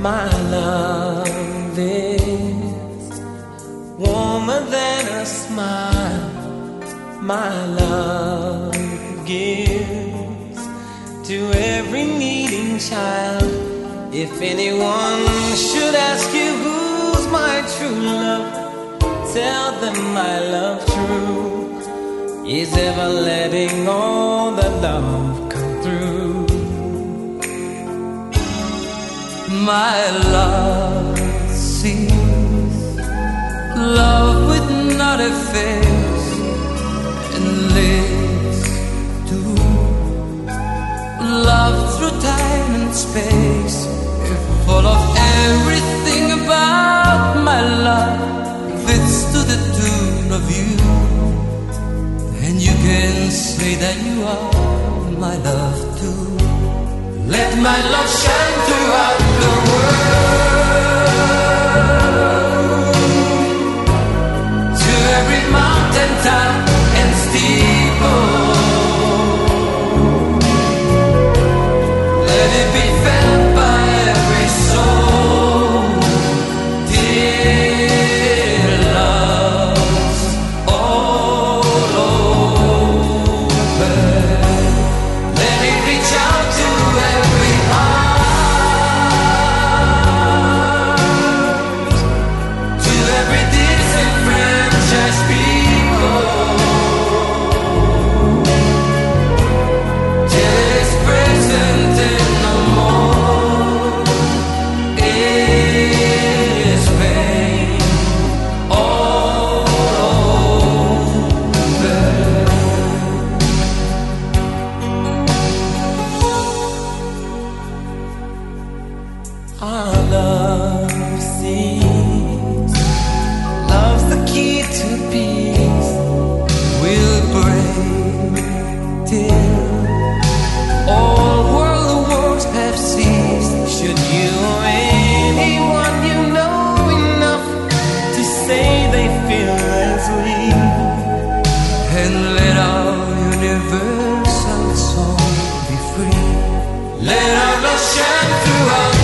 My love is warmer than a smile. My love gives to every needing child. If anyone should ask you who's my true love, tell them my love true is ever letting all the love come through. My love sees love with not a face and lives to love through time and space. Full of everything about my love fits to the tune of you, and you can say that you are my love too. Let my love shine throughout the world, to every mountain top and steeple. Let it be felt by every soul. Dear love's all over. Let it reach out to every heart, to every disenfranchised people, till it is present and no more is pain all over. Our love sees love's the key to peace. We'll break till all world wars have ceased. Should you or anyone you know enough to say they feel as we, and let our universal soul be free. Let our love shine throughout